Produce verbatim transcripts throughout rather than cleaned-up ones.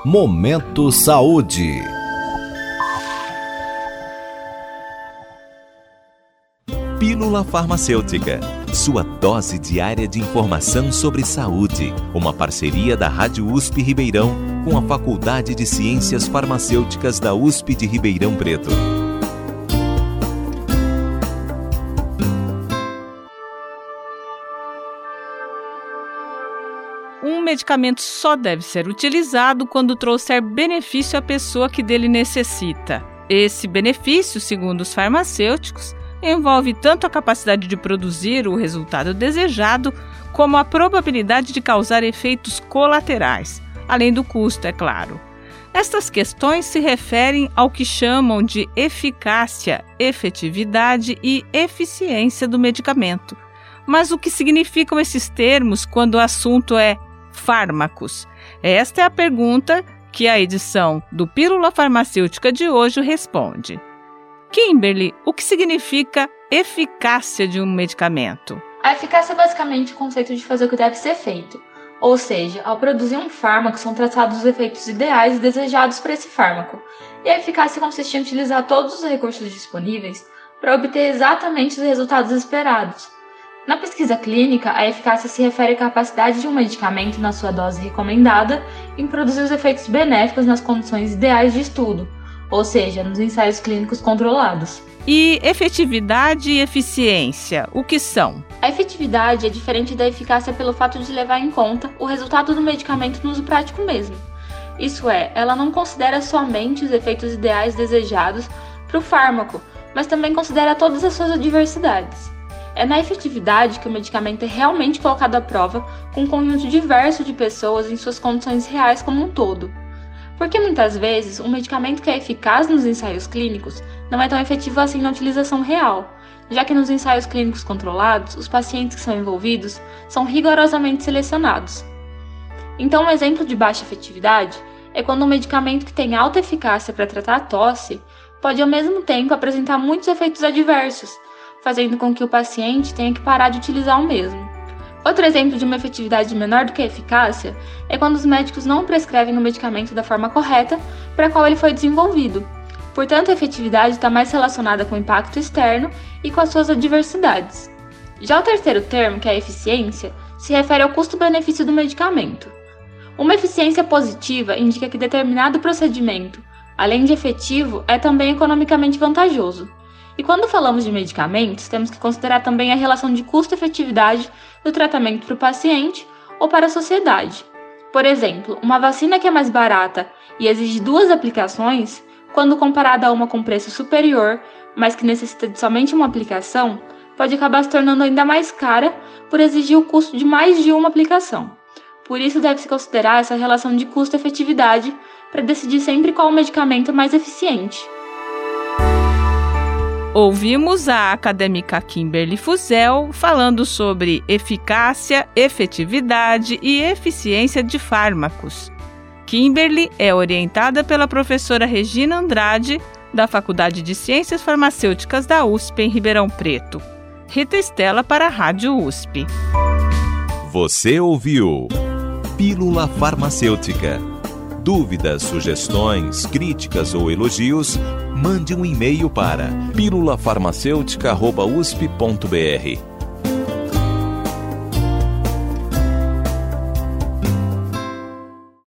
Momento Saúde. Pílula Farmacêutica, sua dose diária de informação sobre saúde. Uma parceria da Rádio U S P Ribeirão com a Faculdade de Ciências Farmacêuticas da U S P de Ribeirão Preto. Um medicamento só deve ser utilizado quando trouxer benefício à pessoa que dele necessita. Esse benefício, segundo os farmacêuticos, envolve tanto a capacidade de produzir o resultado desejado, como a probabilidade de causar efeitos colaterais, além do custo, é claro. Estas questões se referem ao que chamam de eficácia, efetividade e eficiência do medicamento. Mas o que significam esses termos quando o assunto é fármacos? Esta é a pergunta que a edição do Pílula Farmacêutica de hoje responde. Kimberly, o que significa eficácia de um medicamento? A eficácia é basicamente o conceito de fazer o que deve ser feito. Ou seja, ao produzir um fármaco, são tratados os efeitos ideais e desejados para esse fármaco. E a eficácia consiste em utilizar todos os recursos disponíveis para obter exatamente os resultados esperados. Na pesquisa clínica, a eficácia se refere à capacidade de um medicamento, na sua dose recomendada, em produzir os efeitos benéficos nas condições ideais de estudo, ou seja, nos ensaios clínicos controlados. E efetividade e eficiência, o que são? A efetividade é diferente da eficácia pelo fato de levar em conta o resultado do medicamento no uso prático mesmo. Isso é, ela não considera somente os efeitos ideais desejados para o fármaco, mas também considera todas as suas adversidades. É na efetividade que o medicamento é realmente colocado à prova com um conjunto diverso de pessoas em suas condições reais como um todo. Porque muitas vezes, um medicamento que é eficaz nos ensaios clínicos não é tão efetivo assim na utilização real, já que nos ensaios clínicos controlados, os pacientes que são envolvidos são rigorosamente selecionados. Então, um exemplo de baixa efetividade é quando um medicamento que tem alta eficácia para tratar a tosse pode ao mesmo tempo apresentar muitos efeitos adversos, fazendo com que o paciente tenha que parar de utilizar o mesmo. Outro exemplo de uma efetividade menor do que a eficácia é quando os médicos não prescrevem o medicamento da forma correta para a qual ele foi desenvolvido. Portanto, a efetividade está mais relacionada com o impacto externo e com as suas adversidades. Já o terceiro termo, que é a eficiência, se refere ao custo-benefício do medicamento. Uma eficiência positiva indica que determinado procedimento, além de efetivo, é também economicamente vantajoso. E quando falamos de medicamentos, temos que considerar também a relação de custo-efetividade do tratamento para o paciente ou para a sociedade. Por exemplo, uma vacina que é mais barata e exige duas aplicações, quando comparada a uma com preço superior, mas que necessita de somente uma aplicação, pode acabar se tornando ainda mais cara por exigir o custo de mais de uma aplicação. Por isso, deve-se considerar essa relação de custo-efetividade para decidir sempre qual o medicamento é mais eficiente. Ouvimos a acadêmica Kimberly Fuzel falando sobre eficácia, efetividade e eficiência de fármacos. Kimberly é orientada pela professora Regina Andrade, da Faculdade de Ciências Farmacêuticas da U S P em Ribeirão Preto. Rita Estela para a Rádio U S P. Você ouviu Pílula Farmacêutica. Dúvidas, sugestões, críticas ou elogios, mande um e-mail para pílula farmacêutica arroba u s p ponto b r.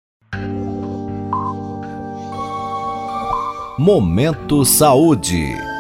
Momento Saúde.